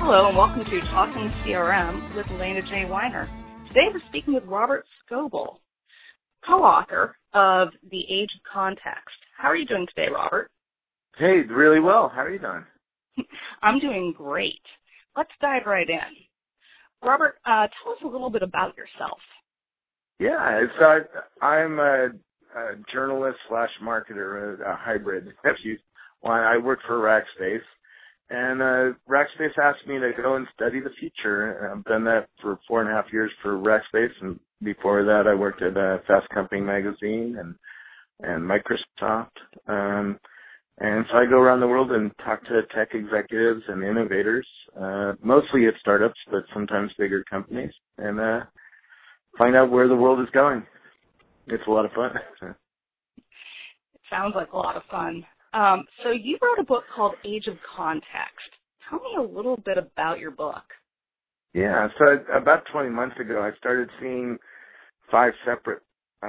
Hello and welcome to Talking CRM with Elena J. Weiner. Today we're speaking with Robert Scoble, co-author of The Age of Context. How are you doing today, Robert? Hey, really well. How are you doing? I'm doing great. Let's dive right in. Robert, tell us a little bit about yourself. Yeah, I'm a journalist slash marketer, a hybrid. I work for Rackspace, and Rackspace asked me to go and study the future. I've done that for 4.5 years for Rackspace, and before that I worked at Fast Company magazine and Microsoft. And so I go around the world and talk to tech executives and innovators, mostly at startups, but sometimes bigger companies, and find out where the world is going. It's a lot of fun. It sounds like a lot of fun. So you wrote a book called Age of Context. Tell me a little bit about your book. Yeah, so about 20 months ago, I started seeing 5 separate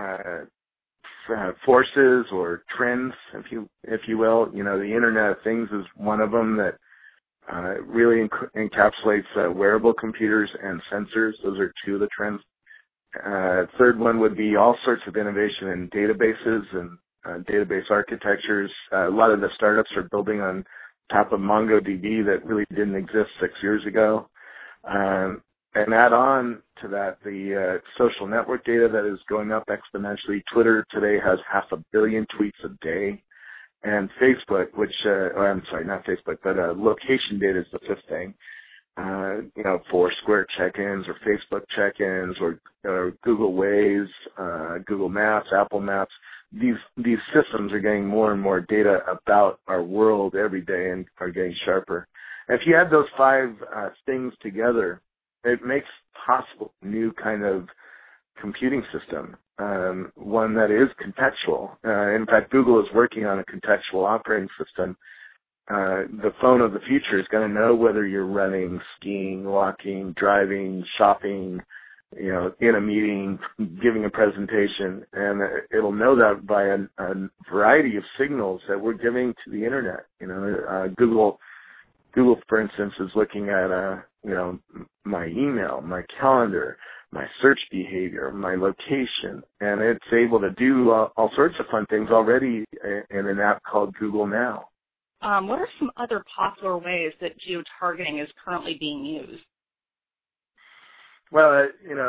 forces or trends, if you will. You know, the Internet of Things is one of them that really encapsulates wearable computers and sensors. Those are 2 of the trends. Third one would be all sorts of innovation in databases and database architectures. A lot of the startups are building on top of MongoDB that really didn't exist 6 years ago. And add on to that the social network data that is going up exponentially. Twitter today has 500 million tweets a day. And Facebook, not Facebook, but location data is the 5th thing. Foursquare check-ins or Facebook check-ins or Google Waze, Google Maps, Apple Maps. These systems are getting more and more data about our world every day and are getting sharper. And if you add those 5 things together, it makes possible a new kind of computing system, one that is contextual. In fact, Google is working on a contextual operating system. The phone of the future is going to know whether you're running, skiing, walking, driving, shopping, in a meeting, giving a presentation, and it'll know that by a variety of signals that we're giving to the Internet. Google, for instance, is looking at, my email, my calendar, my search behavior, my location, and it's able to do all sorts of fun things already in an app called Google Now. What are some other popular ways that geotargeting is currently being used? Well,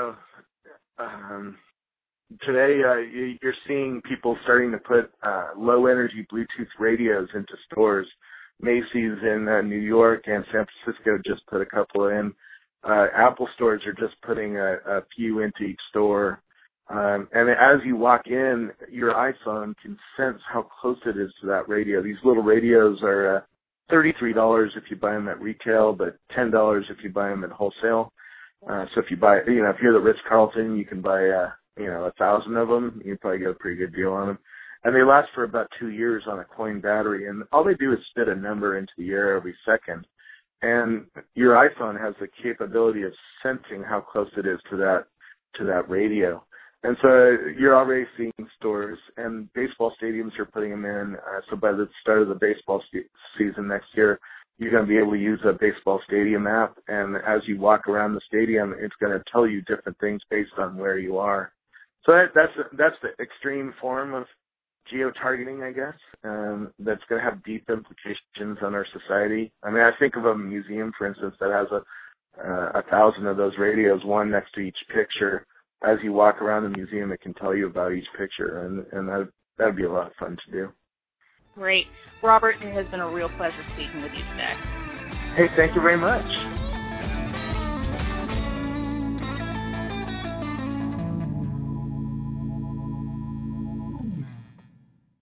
today you're seeing people starting to put low-energy Bluetooth radios into stores. Macy's in New York and San Francisco just put a couple in. Apple stores are just putting a few into each store. And as you walk in, your iPhone can sense how close it is to that radio. These little radios are $33 if you buy them at retail, but $10 if you buy them at wholesale. So if you buy, if you're the Ritz-Carlton, you can buy, 1,000 of them. You probably get a pretty good deal on them. And they last for about 2 years on a coin battery. And all they do is spit a number into the air every second. And your iPhone has the capability of sensing how close it is to that radio. And so you're already seeing stores, and baseball stadiums are putting them in. So by the start of the baseball season next year, you're going to be able to use a baseball stadium app. And as you walk around the stadium, it's going to tell you different things based on where you are. So that's the extreme form of geo-targeting, I guess, that's going to have deep implications on our society. I mean, I think of a museum, for instance, that has 1,000 of those radios, one next to each picture. As you walk around the museum, it can tell you about each picture, and that would be a lot of fun to do. Great. Robert, it has been a real pleasure speaking with you today. Hey, thank you very much.